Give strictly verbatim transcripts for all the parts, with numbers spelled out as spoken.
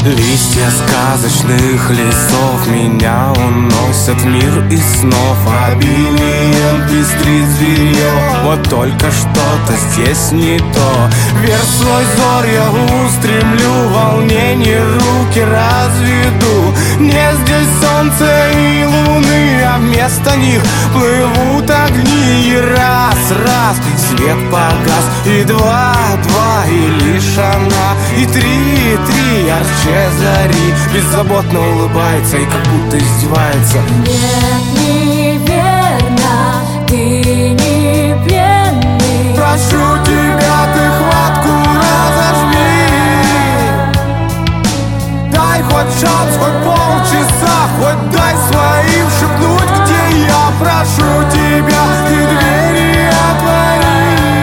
Листья сказочных лесов меня уносят в мир из снов. Обилием пестрит зверье, вот только что-то здесь не то. Вверх свой взор я устремлю, волнение руки разведу. Нет здесь солнца и луны, а вместо них плывут огни. И раз, раз, свет погас, и два, два, и лишь она. И три, три, ярче зари, беззаботно улыбается и как будто издевается. Нет, неверно, ты не пленный. Прошу тебя, ты хватку разожми. Дай хоть шанс, хоть полчаса, хоть дай своим шепнуть, где я. Прошу тебя, ты двери отвори.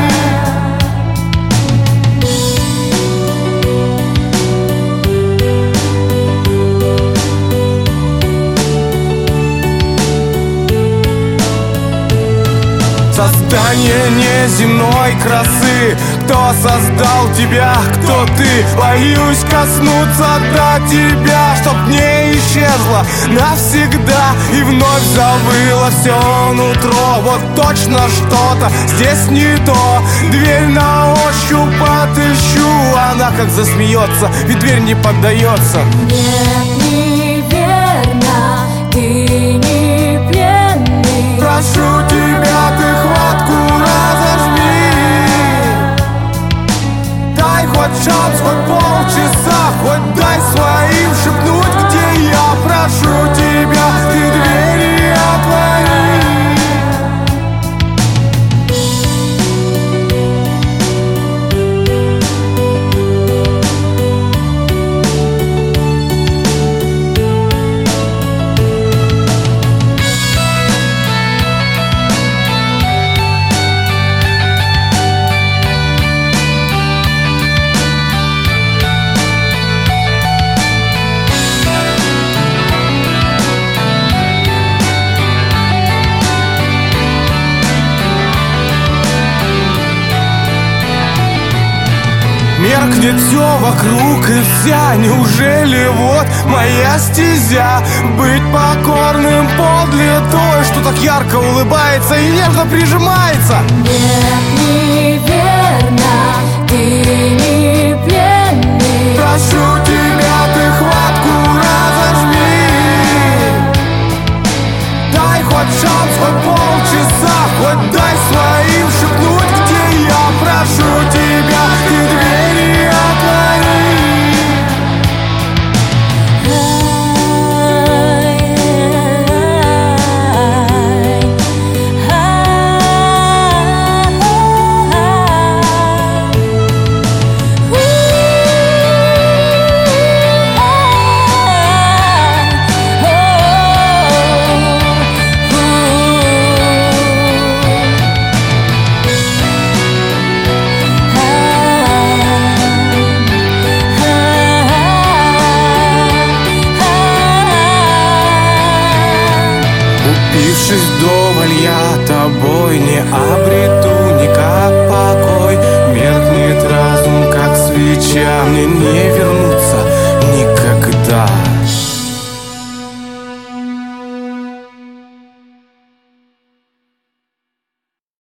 Создание неземной красы, кто создал тебя, кто ты? Боюсь коснуться до тебя, чтоб не исчезла навсегда и вновь забыла все нутро. Вот точно что-то здесь не то. Дверь на ощупь отыщу, она как засмеется, ведь дверь не поддается. Нет, неверно, ты не пленный. Прошу тебя, ты хватку разожми. Дай хоть шанс, хоть полчаса, хоть дай своим шепнуть, где я. Прошу тебя, ты двери отвори. Меркнет все вокруг и вся. Неужели вот моя стезя? Быть покорным подле той, что так ярко улыбается и нежно прижимается. Нет, неверно, ты не пленный. Прошу тебя, ты хватку разожми. Дай хоть шанс, хоть полчаса, хоть дай своим шепнуть, где я. Прошу тебя, ты двери отвори. Упившись вдоволь, я тобой не обрету никак покой. Меркнет разум, как свеча, мне не вернуть